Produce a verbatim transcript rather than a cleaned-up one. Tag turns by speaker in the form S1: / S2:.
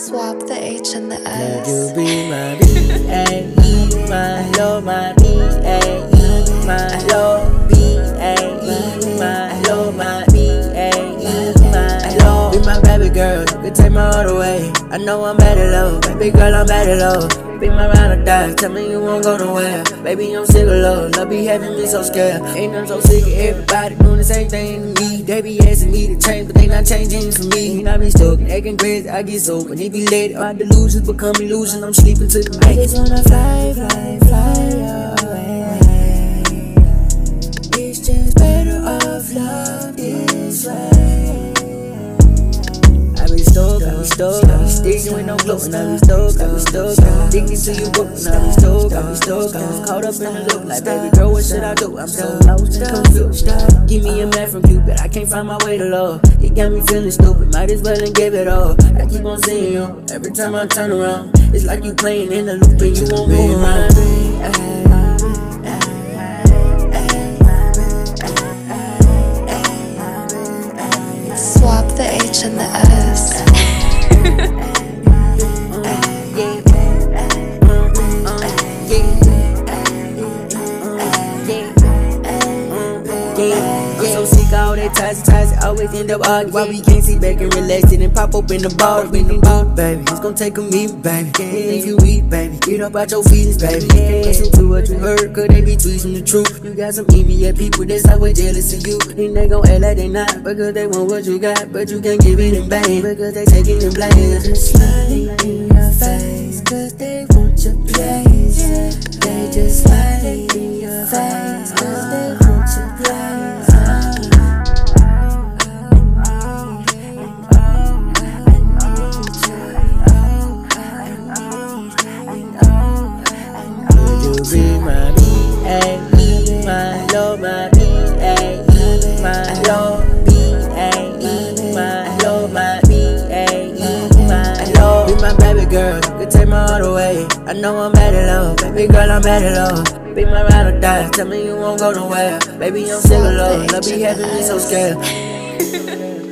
S1: Swap the H and the
S2: Would
S1: S.
S2: you be my B A E, my love, my B A E, my love, B A E, my love, my B A E, my love. Be my baby girl, you can take my heart away. I know I'm bad at love, baby girl, I'm bad at love. Be my ride or die, tell me you won't go nowhere. Baby, I'm sick of love, love be having me so scared. Ain't I'm so sick of everybody doing the same thing to me. They be asking me to change, but they not changing for me. And I be stuck, acting crazy, I get so. When they be late, my delusions become illusion. I'm sleeping to the night. I just wanna fly, fly, fly away. It's just better off love this way. I be stuck, I be stuck, I be sticking with no glue. And I be stuck, I be stuck, I'm addicted to you, bro. And I be stuck, I be stuck, I was caught up in the loop. Like, baby girl, what should I do? I'm so lost and confused. Give me a man from Cupid, I can't find my way to love. It got me feeling stupid, might as well and give it all. I keep on seeing you, every time I turn around. It's like you playing in a loop and you won't move around.
S1: Swap the H and the S.
S2: I'm so sick of all that ties, ties, always end up arguing. Why we can't sit back and relax it and pop up in the bar, in the bar, baby. It's gonna take a minute, baby. Can't leave you weak, baby. Get up out your feelings, baby. Can't listen to what you heard, cause they be tweeting the truth. You got some envious people that's always jealous of you. And they gon' act like they not, because they want what you got, but you can't give it in vain, because they taking the blame. Just smiling in your face, cause they want your place. They just smiling in your face, cause they want your place. Be my B A E, my love, my B A E, my love, B A E, my love, my B A E, my love. Be my baby girl, you can take my heart away. I know I'm bad at love, baby girl, I'm bad at love. Be my ride or die, tell me you won't go nowhere. Baby, I'm sick of love, love be having me so scared.